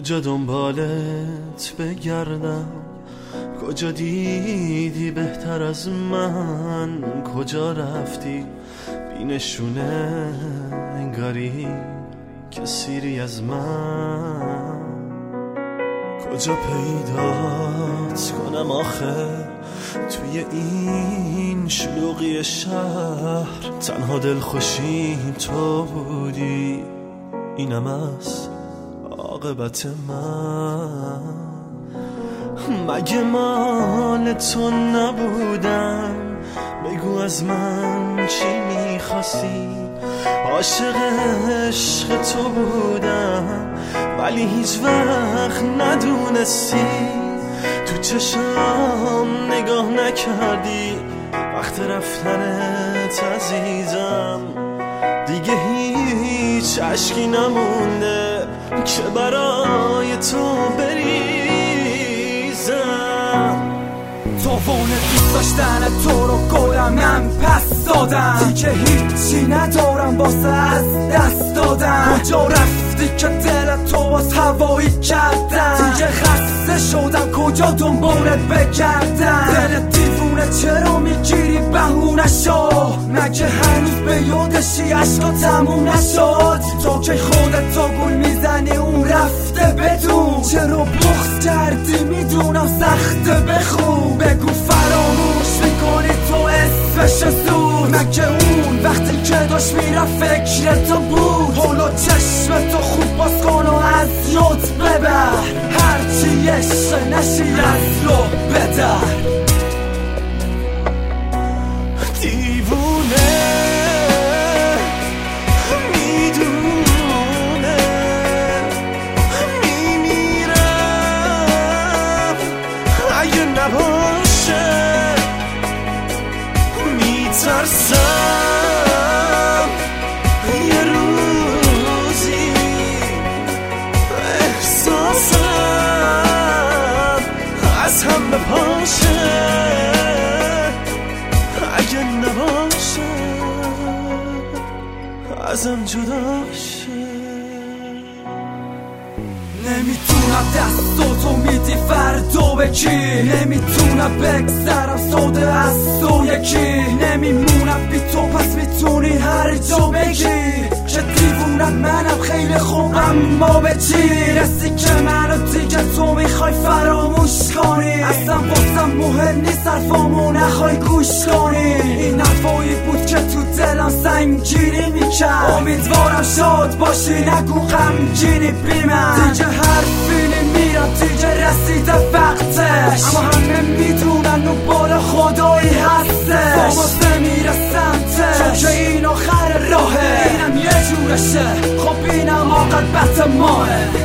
کجا دنبالت بگردم، کجا دیدی بهتر از من، کجا رفتی بی نشونه انگاری که سیری از من، کجا پیدات کنم آخه توی این شلوغی شهر، تنها دلخوشیم تو بودی، اینم از عاقبت من. مگه مال تو نبودم؟ بگو از من چی میخواستی؟ عاشق عشق تو بودم ولی هیچ وقت ندونستی، تو چشم نگاه نکردی وقت رفتنت عزیزم، دیگه هیچ عشقی نمونده که برای تو بریزم. توان دوست داشتن تو رو گلمم پس دادم، دیگه هیچی ندارم واسه از دست دادم. کجا رفتی که دل تو باز هوایی کردم؟ دیگه خسته شدم کجا دنبالت بگردم. دل دیوونه چرا میگیری بهونه شو؟ مگه هنوز به یادشی عشقا تموم نشد؟ تو که خودت تو گل میزنی اون رفته بدون، چرا بغض کردی میدونم سخته بخون. بگو فراموش میکنی تو اسمش زود، مگه اون وقتی که داشت میرم فکر تو بود؟ حالا چشم تو خوب باز کن و از یاد ببر، هرچی عشق نشی از رو بدر. دیوونه میدونه میمیرم اگه نباشه، میترسم یه روزی احساسم از هم بپاشه، اگه نباشه ازم جدا شه. نمیتونم دستاتو میدی فردا به کی، نمیتونم بگذرم ساده از تو یکی، نمیمونم بی تو پس میتونی هر جا بگی که دیوونت منم خیلی خوب. اما به چی رسی که منو دیگه تو میخوای فراموش کنی؟ اصلا واسم مهم نیست حرفامو نخوای گوش کنی. این حرفایی بود که تو دلم سنگینی میکرد، امیدوارم شاد باشی نگو غمگینی بی من. دیگه حرفی نمیرم دیگه رسیده وقتش، اما همه میدونن اون بالا خدایی هسته. واسه میره سمتش چون که این آخر راهه، اینم یه جورشه خب اینم عاقبت ماه.